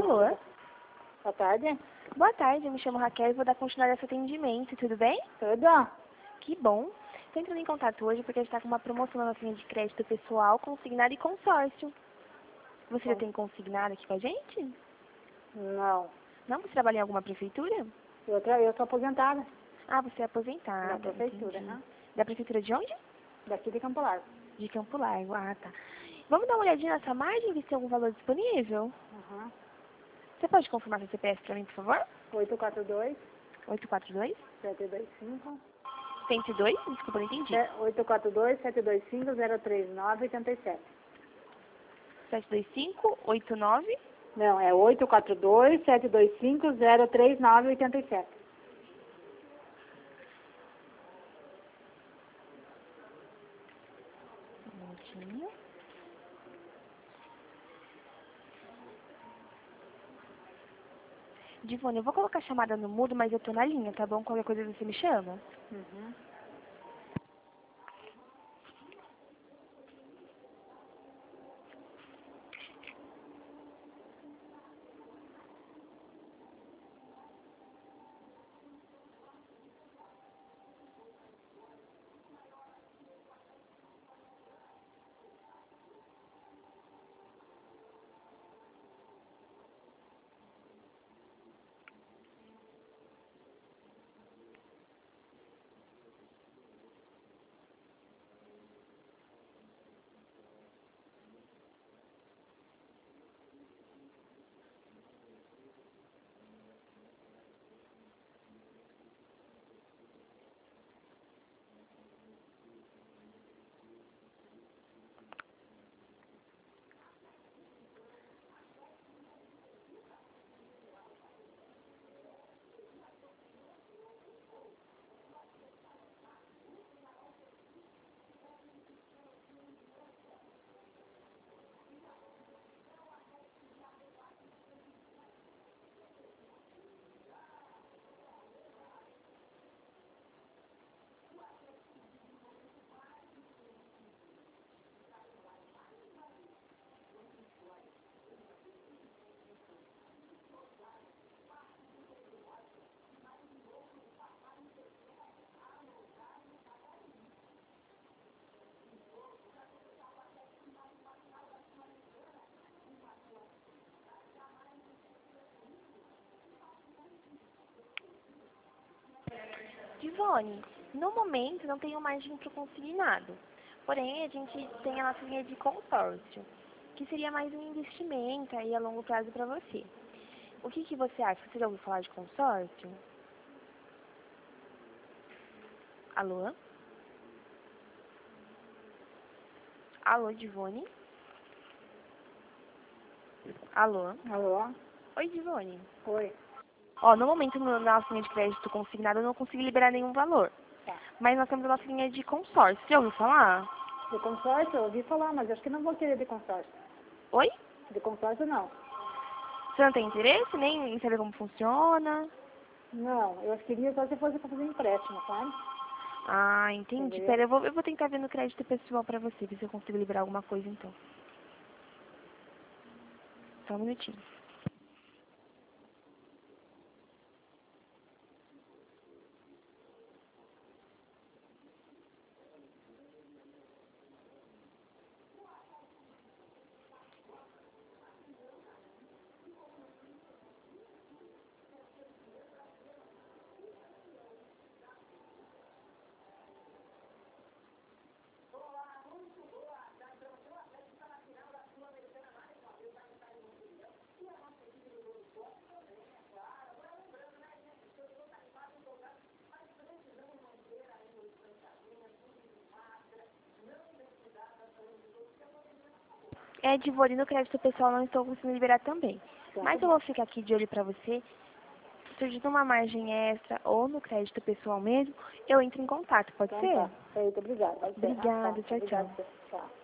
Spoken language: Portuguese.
Alô? Boa tarde. Boa tarde, eu me chamo Raquel e vou dar continuidade a esse atendimento, tudo bem? Tudo? Que bom. Estou entrando em contato hoje porque a gente está com uma promoção na nossa linha de crédito pessoal, consignado e consórcio. Você já tem consignado aqui com a gente? Não. Não? Você trabalha em alguma prefeitura? Eu sou aposentada. Ah, você é aposentada. Da prefeitura, entendi. né? Da prefeitura de onde? Daqui de Campo Largo. De Campo Largo. Ah, tá. Vamos dar uma olhadinha nessa margem, ver se tem algum valor disponível? Uhum. Você pode confirmar seu CPF para mim, por favor? 842 842 725 102? Desculpa, não entendi. 842 725 039 87. 725 89 Não, é 842 725 039 87. Um minutinho. Divone, eu vou colocar a chamada no mudo, mas eu tô na linha, tá bom? Qualquer coisa você me chama. Uhum. Divone, no momento não tenho margem para o consignado. Porém, a gente tem a nossa linha de consórcio, que seria mais um investimento aí a longo prazo para você. O que você acha? Você já ouviu falar de consórcio? Alô? Alô, Divone? Alô? Alô? Oi, Divone. Oi. Ó, no momento, na nossa linha de crédito consignado, eu não consigo liberar nenhum valor. Tá. Mas nós temos a nossa linha de consórcio. Você já ouviu falar? De consórcio, eu ouvi falar, mas acho que não vou querer de consórcio. Oi? De consórcio, não. Você não tem interesse nem em saber como funciona? Não, eu queria só se fosse para fazer empréstimo, sabe? Ah, entendi. Entendeu? Pera, eu vou tentar ver no crédito pessoal pra você, ver se eu consigo liberar alguma coisa então. Só um minutinho. É, Divori, no crédito pessoal não estou conseguindo liberar também. Então, Mas tá eu bom. vou ficar aqui de olho pra você. Surgindo uma margem extra ou no crédito pessoal mesmo, eu entro em contato, pode Então ser? tá. Feito, obrigada. Pode ser. Obrigada, Tá. tchau, Obrigada. tchau. Tchau.